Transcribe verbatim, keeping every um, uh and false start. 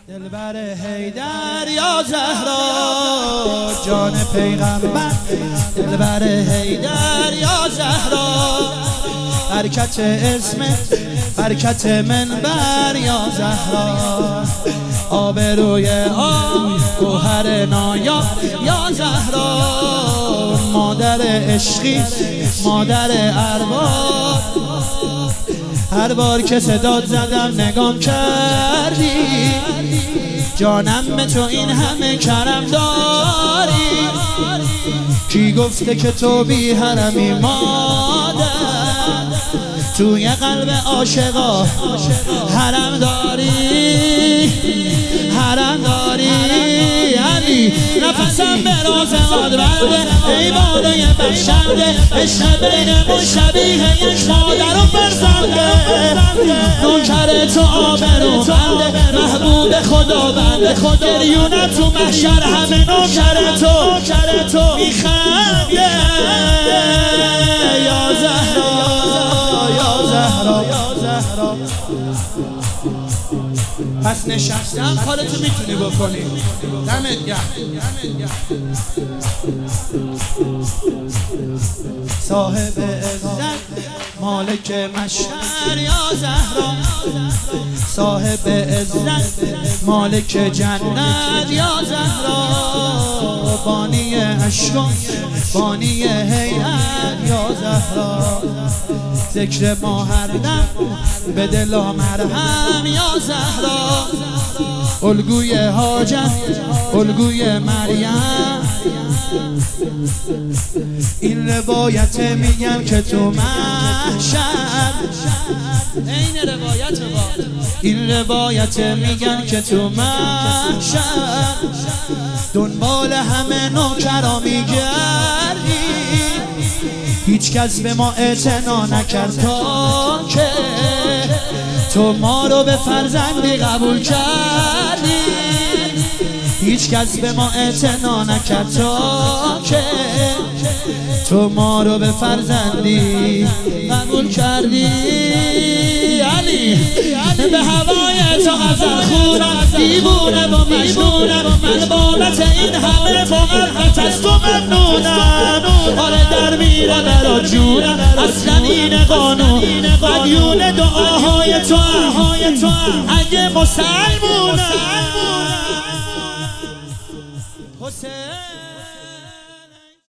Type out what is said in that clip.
دلبر حیدر یا زهرا جان پیغمبر، دلبر حیدر یا زهرا برکت اسم برکت منبر یا زهرا آبروی آب گوهر نایا یا زهرا مادر عشقی مادر ارباب هر بار که صدات زدم نگام کردی جانم به تو این همه کرم داری کی گفته که تو بی حرمی مادر توی قلب عاشقا حرم داری حرم داری علی نفسم به رازقات برده ای بالای بخشنده عشق بینمون شبیه یک مادر و فرزنده نوکر تو آبرو بنده محبوب خدا بنده گریونه تو محشر همه نوکر تو میخنده یا زهرا یا زهرا پس نشستم کارتو میتونی بکنی دمت گرم صاحب عزت مالک مشهر یا زهرا صاحب عزت مالک جنت یا زهرا بانی عشق بانی هیئت یا زهرا ذکر ما هر دم به دلا مرهم یا زهرا الگوی حاجت الگوی مریم این روایت میگم که تو محشر این روایت با این روایت میگن که تو محشر دنبال همه نوکرا میگردی هیچ کس به ما اعتنا نکرد تا که تو ما رو به فرزندی قبول کردی هیچ کس به ما اعتنا نکرد تا که تو ما رو به فرزندی قبول کردی علی به هوای تو غزل خونم دیوونه و مجنونم من بابت این همه فقط از تو ممنونم آره در میره برا جونم اصلا این قانون مدیون دعاهای تو اگه مسلمونم حسین